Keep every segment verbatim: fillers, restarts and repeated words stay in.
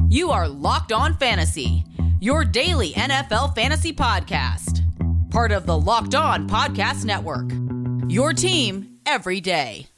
You are Locked On Fantasy, your daily N F L fantasy podcast. Part of the Locked On Podcast Network, your team every day.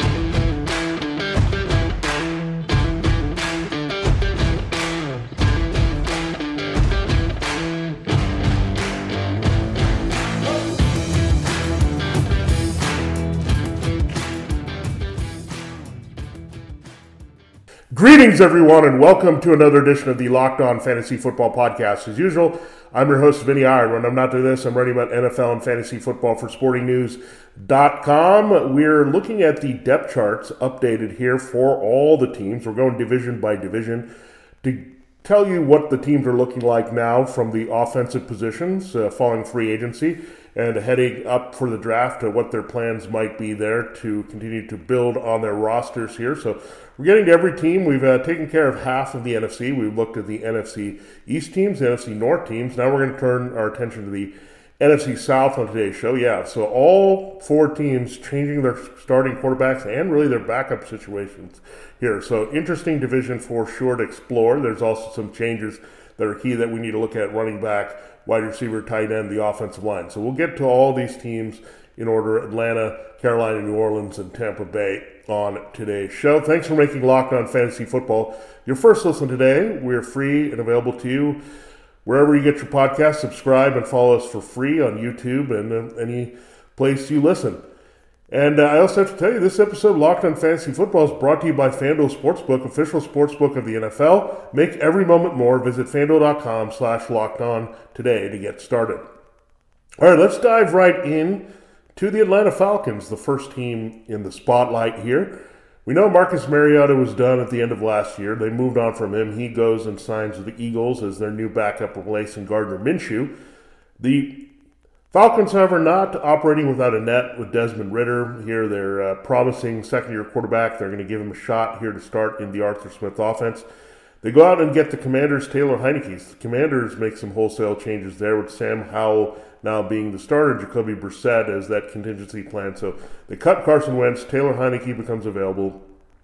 Greetings, everyone, and welcome to another edition of the Locked On Fantasy Football Podcast. As usual, I'm your host, Vinny Iyer. When I'm not doing this, I'm writing about N F L and fantasy football for sporting news dot com. We're looking at the depth charts updated here for all the teams. We're going division by division to tell you what the teams are looking like now from the offensive positions uh, following free agency and heading up for the draft, uh, what their plans might be there to continue to build on their rosters here. So we're getting to every team. We've uh, taken care of half of the N F C. We've looked at the N F C East teams, the N F C North teams. Now we're going to turn our attention to the N F C South on today's show. Yeah, so all four teams changing their starting quarterbacks and really their backup situations here. So interesting division for sure to explore. There's also some changes that are key that we need to look at: running back, wide receiver, tight end, the offensive line. So we'll get to all these teams in order: Atlanta, Carolina, New Orleans, and Tampa Bay on today's show. Thanks for making Locked On Fantasy Football your first listen today. We're free and available to you wherever you get your podcast. Subscribe and follow us for free on YouTube and uh, any place you listen. And uh, I also have to tell you, this episode of Locked On Fantasy Football is brought to you by FanDuel Sportsbook, official sportsbook of the N F L. Make every moment more. Visit FanDuel.com slash locked on today to get started. All right, let's dive right in to the Atlanta Falcons, the first team in the spotlight here. We know Marcus Mariota was done at the end of last year. They moved on from him. He goes and signs with the Eagles as their new backup, replacing Gardner Minshew. The Falcons, however, not operating without a net with Desmond Ridder. Here they're uh, promising second-year quarterback. They're going to give him a shot here to start in the Arthur Smith offense. They go out and get the Commanders' Taylor Heinicke. The Commanders make some wholesale changes there with Sam Howell now being the starter, Jacoby Brissett as that contingency plan. So they cut Carson Wentz. Taylor Heinicke becomes available.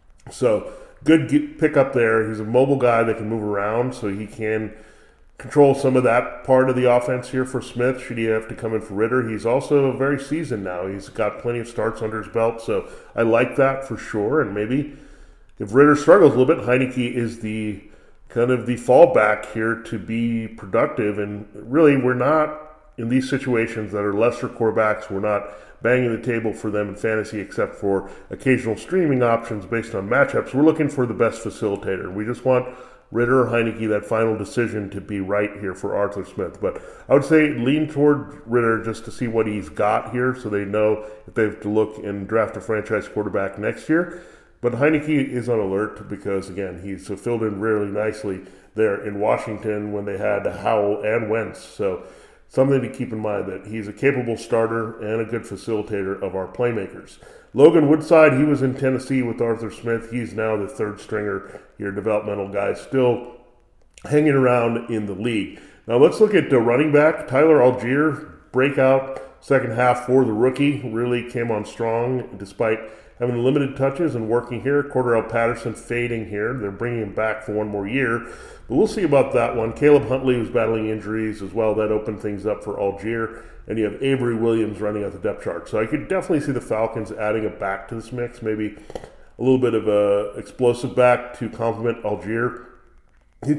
So good get, pick up there. He's a mobile guy that can move around, so he can control some of that part of the offense here for Smith should he have to come in for Ridder. He's also very seasoned now. He's got plenty of starts under his belt, so I like that for sure. And maybe if Ridder struggles a little bit, Heinicke is the kind of the fallback here to be productive. And really, we're not in these situations that are lesser quarterbacks. We're not banging the table for them in fantasy except for occasional streaming options based on matchups. We're looking for the best facilitator. We just want Ridder or Heinicke, that final decision to be right here for Arthur Smith. But I would say lean toward Ridder just to see what he's got here so they know if they have to look and draft a franchise quarterback next year. But Heinicke is on alert because, again, he's filled in really nicely there in Washington when they had Howell and Wentz. So something to keep in mind that he's a capable starter and a good facilitator of our playmakers. Logan Woodside, he was in Tennessee with Arthur Smith. He's now the third stringer here, developmental guy, still hanging around in the league. Now let's look at the running back. Tyler Algier, breakout second half for the rookie, really came on strong despite having limited touches and working here. Cordell Patterson fading here. They're bringing him back for one more year. But we'll see about that one. Caleb Huntley was battling injuries as well. That opened things up for Algier. And you have Avery Williams running out the depth chart. So I could definitely see the Falcons adding a back to this mix. Maybe a little bit of a explosive back to complement Algier. He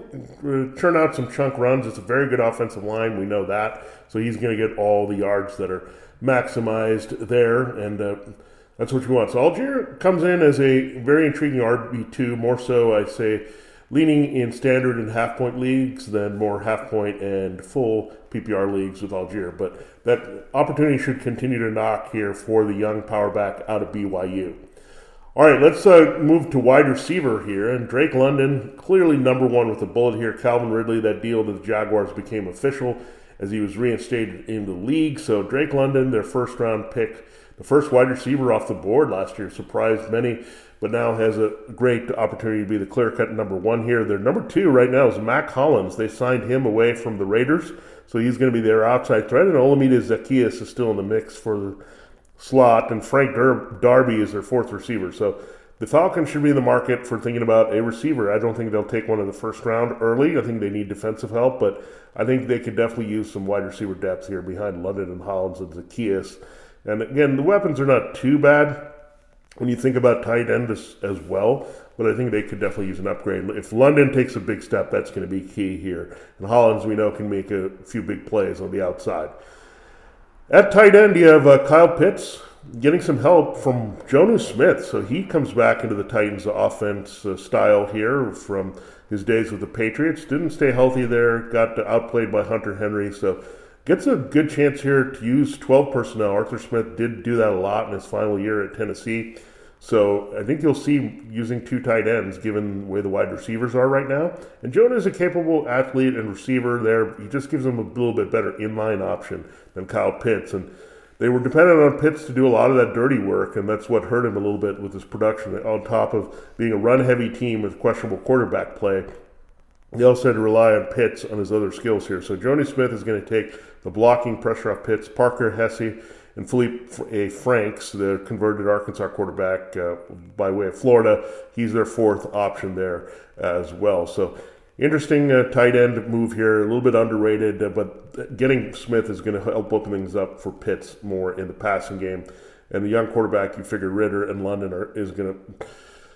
can churn out some chunk runs. It's a very good offensive line. We know that. So he's going to get all the yards that are maximized there. And uh, that's what you want. So Algier comes in as a very intriguing R B two, more so, I say, leaning in standard and half-point leagues than more half-point and full P P R leagues with Algier. But that opportunity should continue to knock here for the young power back out of B Y U. All right, let's uh, move to wide receiver here. And Drake London, clearly number one with a bullet here. Calvin Ridley, that deal to the Jaguars became official as he was reinstated in the league. So Drake London, their first-round pick, the first wide receiver off the board last year, surprised many, but now has a great opportunity to be the clear-cut number one here. Their number two right now is Mac Hollins. They signed him away from the Raiders, so he's going to be their outside threat. And Olamide Zaccheaus is still in the mix for the slot, and Frank Dar- Darby is their fourth receiver. So the Falcons should be in the market for thinking about a receiver. I don't think they'll take one in the first round early. I think they need defensive help, but I think they could definitely use some wide receiver depth here behind London and Hollins and Zaccheaus. And again, the weapons are not too bad when you think about tight end as, as well, but I think they could definitely use an upgrade. If London takes a big step, that's going to be key here. And Hollins, we know, can make a few big plays on the outside. At tight end, you have uh, Kyle Pitts getting some help from Jonnu Smith. So he comes back into the Titans offense uh, style here from his days with the Patriots. Didn't stay healthy there, got outplayed by Hunter Henry. So gets a good chance here to use twelve personnel. Arthur Smith did do that a lot in his final year at Tennessee. So I think you'll see using two tight ends given the way the wide receivers are right now. And Jonah is a capable athlete and receiver there. He just gives them a little bit better inline option than Kyle Pitts. And they were dependent on Pitts to do a lot of that dirty work, and that's what hurt him a little bit with his production. On top of being a run-heavy team with questionable quarterback play, they also had to rely on Pitts on his other skills here. So Jonnu Smith is going to take the blocking pressure off Pitts. Parker Hesse and Felipe Franks, the converted Arkansas quarterback uh, by way of Florida, he's their fourth option there as well. So interesting uh, tight end move here, a little bit underrated, uh, but getting Smith is going to help open things up for Pitts more in the passing game. And the young quarterback, you figure Ritter and London are is going to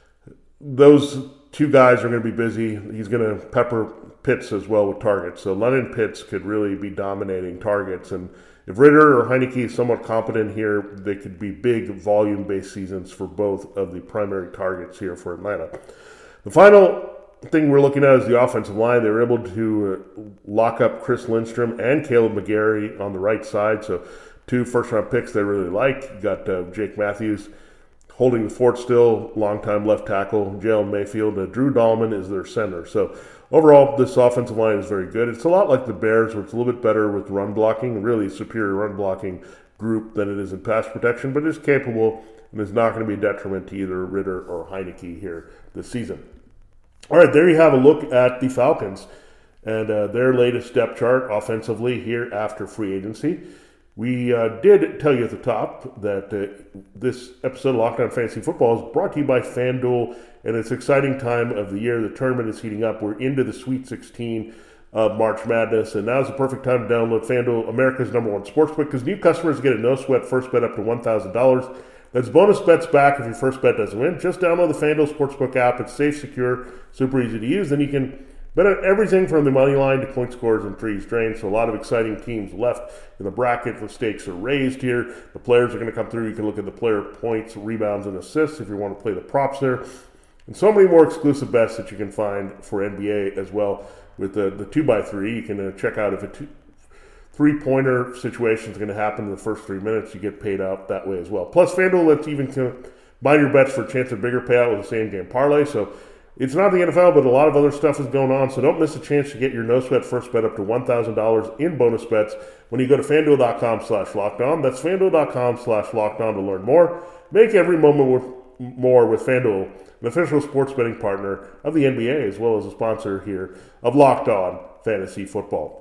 – those two guys are going to be busy. He's going to pepper Pitts as well with targets. So London Pitts could really be dominating targets. And if Ritter or Heineke is somewhat competent here, they could be big volume-based seasons for both of the primary targets here for Atlanta. The final thing we're looking at is the offensive line. They were able to uh, lock up Chris Lindstrom and Caleb McGarry on the right side. So two first-round picks they really like. You got uh, Jake Matthews holding the fort still, longtime left tackle, Jalen Mayfield. Uh, Drew Dahlman is their center. So overall, this offensive line is very good. It's a lot like the Bears, where it's a little bit better with run blocking, really a superior run blocking group than it is in pass protection, but is capable and is not going to be a detriment to either Ritter or Heineke here this season. All right, there you have a look at the Falcons and uh, their latest depth chart offensively here after free agency. We uh, did tell you at the top that uh, this episode of Locked On Fantasy Football is brought to you by FanDuel, and it's an exciting time of the year. The tournament is heating up. We're into the Sweet sixteen of March Madness, and now's the perfect time to download FanDuel, America's number one sportsbook, because new customers get a no-sweat first bet up to one thousand dollars. That's bonus bets back if your first bet doesn't win. Just download the FanDuel Sportsbook app. It's safe, secure, super easy to use. Then you can bet on everything from the money line to point scores and threes drains. So a lot of exciting teams left in the bracket. The stakes are raised here. The players are going to come through. You can look at the player points, rebounds, and assists if you want to play the props there. And so many more exclusive bets that you can find for N B A as well. With the, the two by three, you can uh, check out if a two, three-pointer situation is going to happen in the first three minutes. You get paid out that way as well. Plus, FanDuel lets you even combine your bets for a chance of bigger payout with the same-game parlay. So it's not the N F L, but a lot of other stuff is going on. So don't miss a chance to get your no-sweat first bet up to one thousand dollars in bonus bets when you go to FanDuel.com slash locked on. That's FanDuel.com slash locked on to learn more. Make every moment with, more with FanDuel, an official sports betting partner of the N B A, as well as a sponsor here of Locked On Fantasy Football.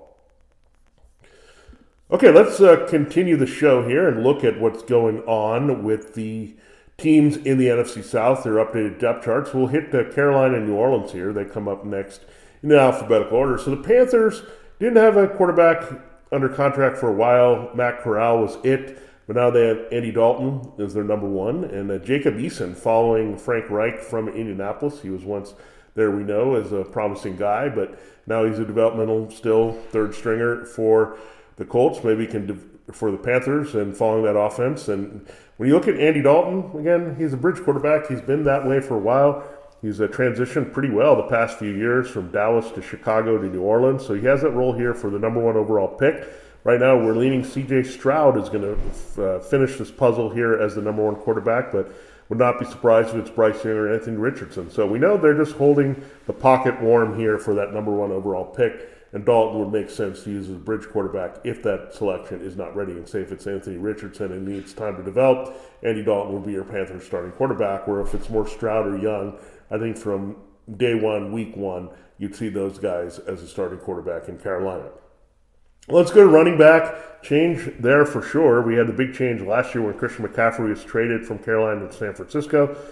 Okay, let's uh, continue the show here and look at what's going on with the teams in the N F C South, their updated depth charts. We'll hit uh, Carolina and New Orleans here. They come up next in the alphabetical order. So the Panthers didn't have a quarterback under contract for a while. Matt Corral was it, but now they have Andy Dalton as their number one, and uh, Jacob Eason following Frank Reich from Indianapolis. He was once there, we know, as a promising guy, but now he's a developmental still third stringer for the Colts, maybe can de- for the Panthers and following that offense. And when you look at Andy Dalton, again, he's a bridge quarterback. He's been that way for a while. He's uh, transitioned pretty well the past few years from Dallas to Chicago to New Orleans. So he has that role here for the number one overall pick. Right now, we're leaning C J Stroud is going to uh, finish this puzzle here as the number one quarterback, but would not be surprised if it's Bryce Young or Anthony Richardson. So we know they're just holding the pocket warm here for that number one overall pick. And Dalton would make sense to use as a bridge quarterback if that selection is not ready. And say if it's Anthony Richardson and needs time to develop, Andy Dalton will be your Panthers starting quarterback. Where if it's more Stroud or Young, I think from day one, week one, you'd see those guys as a starting quarterback in Carolina. Let's go to running back. Change there for sure. We had the big change last year when Christian McCaffrey was traded from Carolina to San Francisco.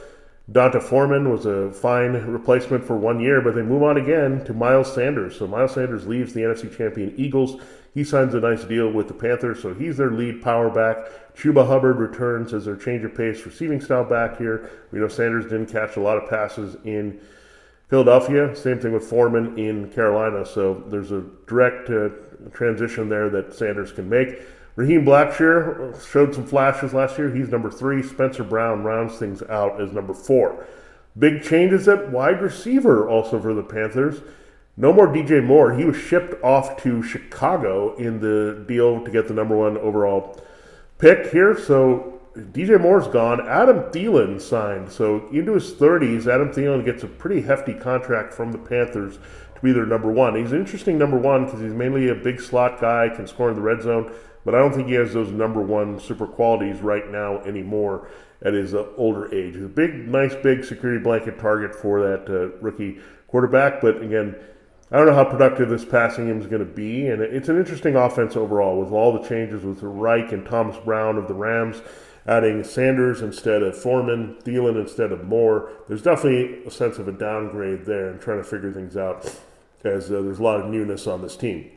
Donta Foreman was a fine replacement for one year, but they move on again to Miles Sanders. So Miles Sanders leaves the N F C champion Eagles. He signs a nice deal with the Panthers, so he's their lead power back. Chuba Hubbard returns as their change of pace receiving style back here. We know Sanders didn't catch a lot of passes in Philadelphia. Same thing with Foreman in Carolina. So there's a direct uh, transition there that Sanders can make. Raheem Blackshear showed some flashes last year. He's number three. Spencer Brown rounds things out as number four. Big changes at wide receiver also for the Panthers. No more D J Moore. He was shipped off to Chicago in the deal to get the number one overall pick here. So D J Moore's gone. Adam Thielen signed. So into his thirties, Adam Thielen gets a pretty hefty contract from the Panthers to be their number one. He's an interesting number one because he's mainly a big slot guy, can score in the red zone, but I don't think he has those number one super qualities right now anymore at his uh, older age. He's a big, nice, big security blanket target for that uh, rookie quarterback, but again, I don't know how productive this passing game is going to be, and it's an interesting offense overall with all the changes with Reich and Thomas Brown of the Rams, adding Sanders instead of Foreman, Thielen instead of Moore. There's definitely a sense of a downgrade there and trying to figure things out as uh, there's a lot of newness on this team.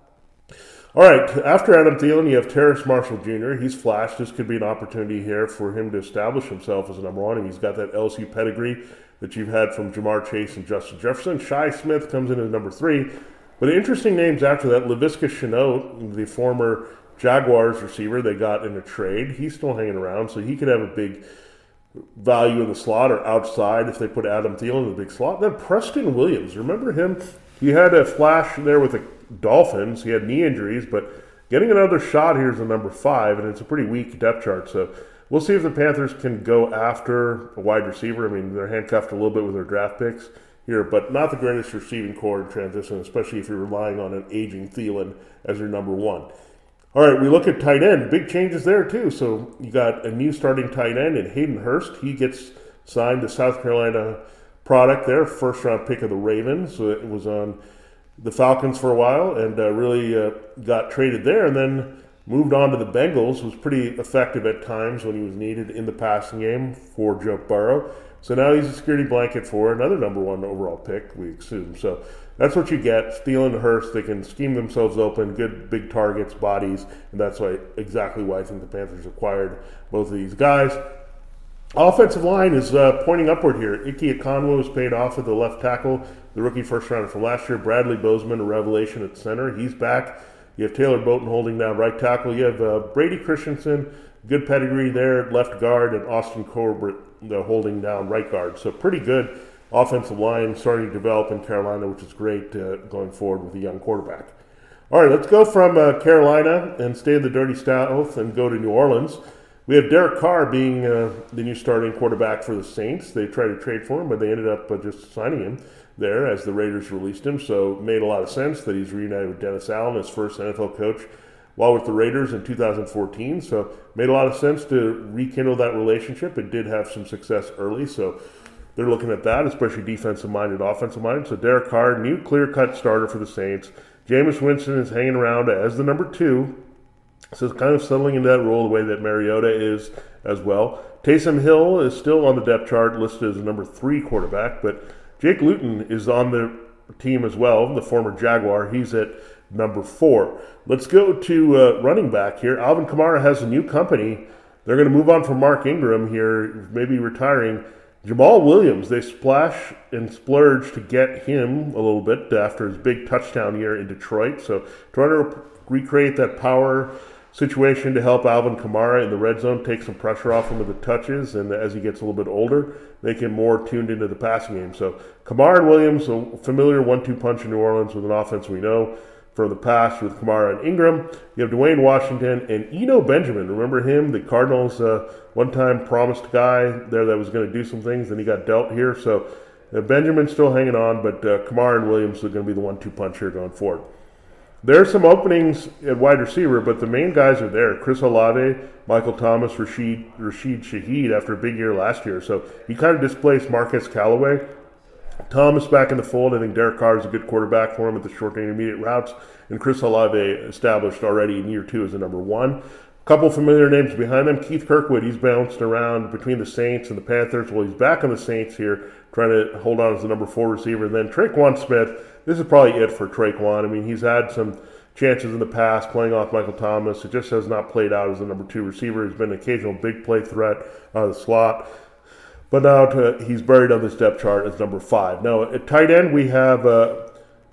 All right, after Adam Thielen, you have Terrace Marshall Junior He's flashed. This could be an opportunity here for him to establish himself as a number one, and he's got that L S U pedigree that you've had from Jamar Chase and Justin Jefferson. Shi Smith comes in as number three. But interesting names after that, Laviska Shenault, the former Jaguars receiver they got in a trade. He's still hanging around, so he could have a big value in the slot or outside if they put Adam Thielen in the big slot. Then Preston Williams, remember him? He had a flash there with the Dolphins. He had knee injuries, but getting another shot here is a number five, and it's a pretty weak depth chart. So we'll see if the Panthers can go after a wide receiver. I mean, they're handcuffed a little bit with their draft picks here, but not the greatest receiving core in transition, especially if you're relying on an aging Thielen as your number one. All right, we look at tight end. Big changes there, too. So you got a new starting tight end in Hayden Hurst. He gets signed to South Carolina product there, first-round pick of the Ravens. So it was on the Falcons for a while and uh, really uh, got traded there and then moved on to the Bengals. Was pretty effective at times when he was needed in the passing game for Joe Burrow. So now he's a security blanket for another number one overall pick, we assume. So that's what you get. Thielen and Hurst, they can scheme themselves open, good big targets, bodies, and that's why exactly why I think the Panthers acquired both of these guys. Offensive line is uh, pointing upward here. Ike Ekonwo was paid off at the left tackle, the rookie first rounder from last year. Bradley Bozeman, a revelation at center. He's back. You have Taylor Bowton holding down right tackle. You have uh, Brady Christensen, good pedigree there at left guard, and Austin Corbett uh, holding down right guard. So pretty good offensive line starting to develop in Carolina, which is great uh, going forward with a young quarterback. All right, let's go from uh, Carolina and stay in the dirty South and go to New Orleans. We have Derek Carr being uh, the new starting quarterback for the Saints. They tried to trade for him, but they ended up uh, just signing him there as the Raiders released him. So it made a lot of sense that he's reunited with Dennis Allen, his first N F L coach, while with the Raiders in two thousand fourteen. So it made a lot of sense to rekindle that relationship. It did have some success early, so they're looking at that, especially defensive-minded, offensive-minded. So Derek Carr, new clear-cut starter for the Saints. Jameis Winston is hanging around as the number two. So it's kind of settling into that role the way that Mariota is as well. Taysom Hill is still on the depth chart, listed as a number three quarterback, but Jake Luton is on the team as well, the former Jaguar. He's at number four. Let's go to uh, running back here. Alvin Kamara has a new company. They're going to move on from Mark Ingram here, maybe retiring. Jamal Williams, they splash and splurge to get him a little bit after his big touchdown year in Detroit. So trying to recreate that power situation to help Alvin Kamara in the red zone, take some pressure off him with the touches, and as he gets a little bit older, make him more tuned into the passing game. So Kamara and Williams, a familiar one two punch in New Orleans with an offense we know from the past with Kamara and Ingram. You have Dwayne Washington and Eno Benjamin. Remember him, the Cardinals uh, one-time promised guy there that was going to do some things, and he got dealt here. So uh, Benjamin's still hanging on, but uh, Kamara and Williams are going to be the one two punch here going forward. There are some openings at wide receiver, but the main guys are there. Chris Olave, Michael Thomas, Rashid, Rashid Shaheed after a big year last year. So he kind of displaced Marquez Callaway. Thomas back in the fold. I think Derek Carr is a good quarterback for him at the short and intermediate routes. And Chris Olave established already in year two as the number one. Couple familiar names behind them. Keith Kirkwood, he's bounced around between the Saints and the Panthers. Well, he's back on the Saints here, trying to hold on as the number four receiver. And then Traquan Smith, this is probably it for Traquan. I mean, he's had some chances in the past playing off Michael Thomas. It just has not played out as the number two receiver. He's been an occasional big play threat out of the slot. But now to, he's buried on this depth chart as number five. Now, at tight end, we have uh,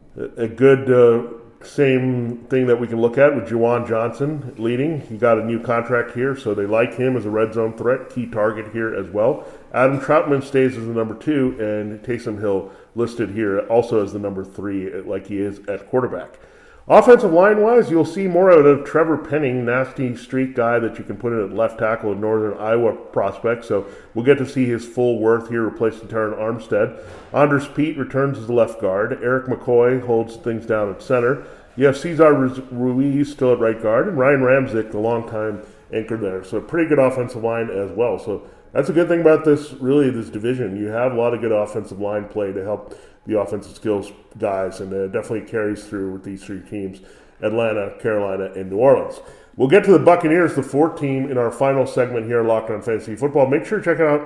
a good... Uh, Same thing that we can look at with Juwan Johnson leading. He got a new contract here, so they like him as a red zone threat, key target here as well. Adam Troutman stays as the number two, and Taysom Hill listed here also as the number three, like he is at quarterback. Offensive line-wise, you'll see more out of Trevor Penning, nasty streak guy that you can put in at left tackle, a Northern Iowa prospect. So we'll get to see his full worth here, replacing Taron Armstead. Anders Pete returns as the left guard. Eric McCoy holds things down at center. You have Cesar Ruiz still at right guard, and Ryan Ramczyk, the longtime anchor there. So a pretty good offensive line as well. So that's a good thing about this, really, this division. You have a lot of good offensive line play to help the offensive skills guys, and it definitely carries through with these three teams, Atlanta, Carolina, and New Orleans. We'll get to the Buccaneers, the fourth team, in our final segment here, Locked On Fantasy Football. Make sure to check out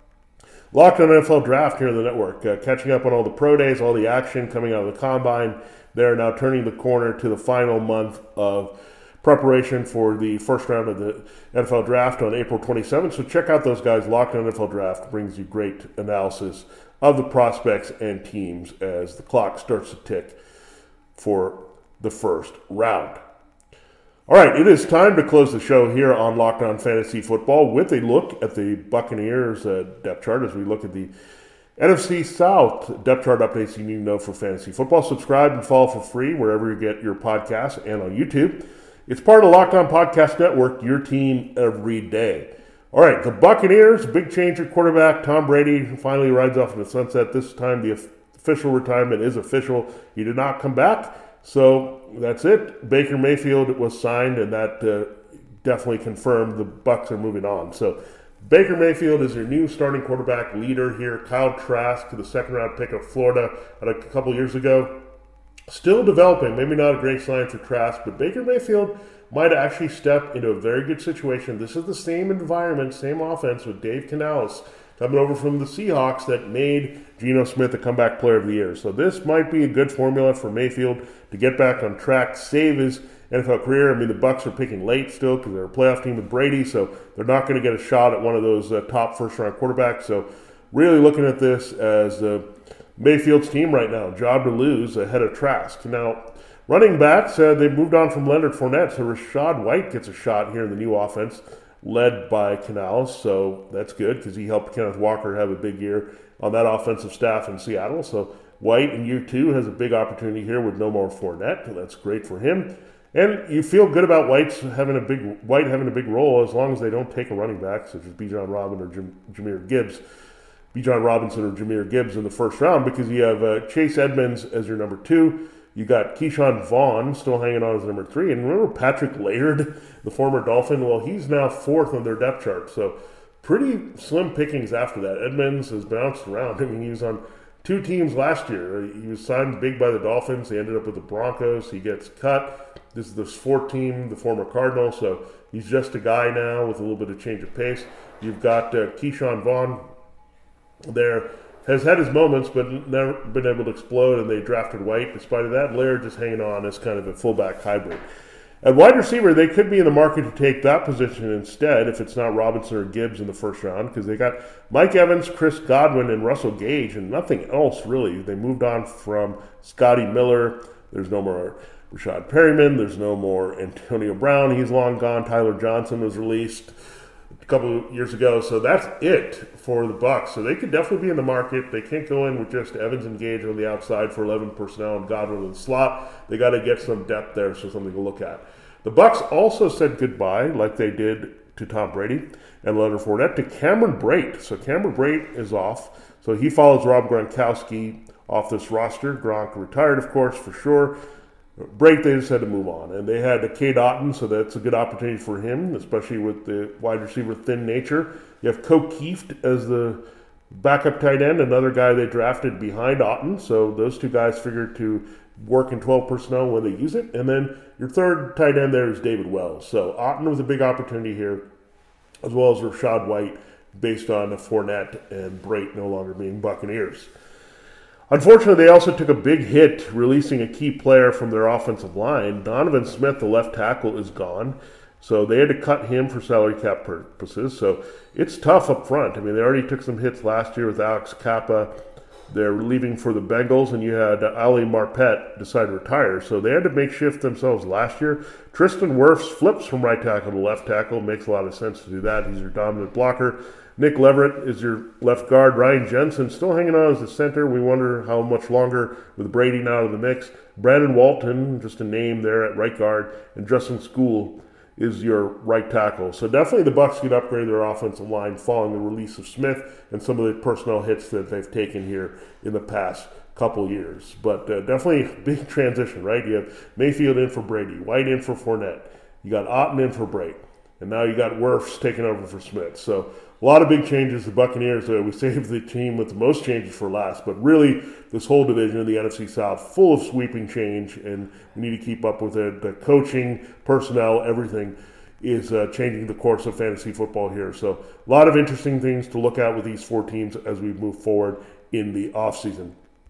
Locked On N F L Draft here on the network, uh, catching up on all the pro days, all the action coming out of the Combine. They're now turning the corner to the final month of preparation for the first round of the N F L Draft on April twenty-seventh. So check out those guys. Locked On N F L Draft brings you great analysis of the prospects and teams as the clock starts to tick for the first round. All right, it is time to close the show here on Locked On Fantasy Football with a look at the Buccaneers uh, depth chart as we look at the N F C South depth chart updates you need to know for fantasy football. Subscribe and follow for free wherever you get your podcasts and on YouTube. It's part of the Locked On Podcast Network, your team every day. All right, the Buccaneers, big change at quarterback. Tom Brady finally rides off in the sunset. This time the official retirement is official. He did not come back, so that's it. Baker Mayfield was signed, and that uh, definitely confirmed the Bucs are moving on. So Baker Mayfield is your new starting quarterback leader here. Kyle Trask, the second-round pick of Florida a couple years ago. Still developing, maybe not a great sign for Trask, but Baker Mayfield might actually step into a very good situation. This is the same environment, same offense with Dave Canales coming over from the Seahawks that made Geno Smith a comeback player of the year. So this might be a good formula for Mayfield to get back on track, save his N F L career. I mean, the Bucs are picking late still because they're a playoff team with Brady, so they're not going to get a shot at one of those uh, top first-round quarterbacks. So really looking at this as uh, Mayfield's team right now, job to lose ahead of Trask. Now, running backs, uh, they moved on from Leonard Fournette, so Rachaad White gets a shot here in the new offense led by Canales, so that's good because he helped Kenneth Walker have a big year on that offensive staff in Seattle. So White in year two has a big opportunity here with no more Fournette. That's great for him. And you feel good about White's having a big White having a big role as long as they don't take a running back such as Bijan Robinson or Jam- Jahmyr Gibbs. Bijan Robinson or Jahmyr Gibbs in the first round because you have uh, Chase Edmonds as your number two. You got Keyshawn Vaughn still hanging on as number three. And remember Patrick Laird, the former Dolphin? Well, he's now fourth on their depth chart. So pretty slim pickings after that. Edmonds has bounced around. I mean, he was on two teams last year. He was signed big by the Dolphins. He ended up with the Broncos. He gets cut. This is the fourth team, the former Cardinal. So he's just a guy now with a little bit of change of pace. You've got uh, Keyshawn Vaughn there. Has had his moments, but never been able to explode, and they drafted White. Despite of that, Laird just hanging on as kind of a fullback hybrid. At wide receiver, they could be in the market to take that position instead if it's not Robinson or Gibbs in the first round because they got Mike Evans, Chris Godwin, and Russell Gage, and nothing else really. They moved on from Scotty Miller. There's no more Rashad Perryman. There's no more Antonio Brown. He's long gone. Tyler Johnson was released a couple of years ago. So that's it for the Bucs. So they could definitely be in the market. They can't go in with just Evans and Gage on the outside for eleven personnel and Godwin in the slot. They got to get some depth there, so something to look at. The Bucs also said goodbye, like they did to Tom Brady and Leonard Fournette, to Cameron Brate. So Cameron Brate is off. So he follows Rob Gronkowski off this roster. Gronk retired, of course, for sure. Brate, they just had to move on. And they had Cade Otton, so that's a good opportunity for him, especially with the wide receiver thin nature. You have Ko Kieft as the Backup tight end, another guy they drafted behind Otton. So those two guys figured to work in twelve personnel when they use it. And then your third tight end there is David Wells. So Otton was a big opportunity here, as well as Rachaad White, based on Fournette and Brate no longer being Buccaneers. Unfortunately, they also took a big hit releasing a key player from their offensive line. Donovan Smith, the left tackle, is gone. So they had to cut him for salary cap purposes. So it's tough up front. I mean, they already took some hits last year with Alex Kappa. They're leaving for the Bengals, and you had Ali Marpet decide to retire. So they had to make shift themselves last year. Tristan Wirfs flips from right tackle to left tackle. Makes a lot of sense to do that. He's your dominant blocker. Nick Leverett is your left guard. Ryan Jensen still hanging on as the center. We wonder how much longer with Brady now out of the mix. Brandon Walton, just a name there at right guard. And Justin School is your right tackle. So definitely the Bucs could upgrade their offensive line following the release of Smith and some of the personnel hits that they've taken here in the past couple years. But uh, definitely a big transition, right? You have Mayfield in for Brady, White in for Fournette. You got Otton in for Brate. And now you got Wirfs taking over for Smith. So a lot of big changes. The Buccaneers, uh, we saved the team with the most changes for last. But really, this whole division of the N F C South, full of sweeping change. And we need to keep up with it. The coaching, personnel, everything is uh, changing the course of fantasy football here. So a lot of interesting things to look at with these four teams as we move forward in the offseason.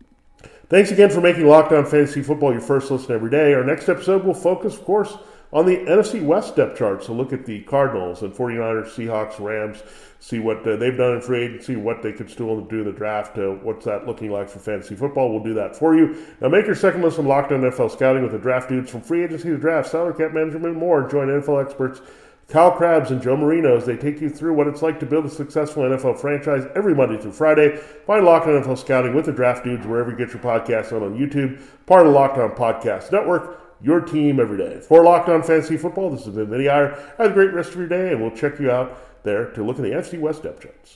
Thanks again for making Locked On Fantasy Football your first listen every day. Our next episode will focus, of course, on the N F C West depth chart. So look at the Cardinals and 49ers, Seahawks, Rams, see what uh, they've done in free agency, what they could still do in the draft, uh, what's that looking like for fantasy football. We'll do that for you. Now make your second listen Locked On N F L Scouting with the draft dudes from free agency to draft, salary cap management, and more. Join N F L experts Kyle Krabs and Joe Marino as they take you through what it's like to build a successful N F L franchise every Monday through Friday. Find Locked On N F L Scouting with the draft dudes wherever you get your podcasts on on YouTube, part of the Locked On Podcast Network. Your team every day. For Locked On Fantasy Football, this has been Vinny Iyer. Have a great rest of your day, and we'll check you out there to look at the N F C West depth charts.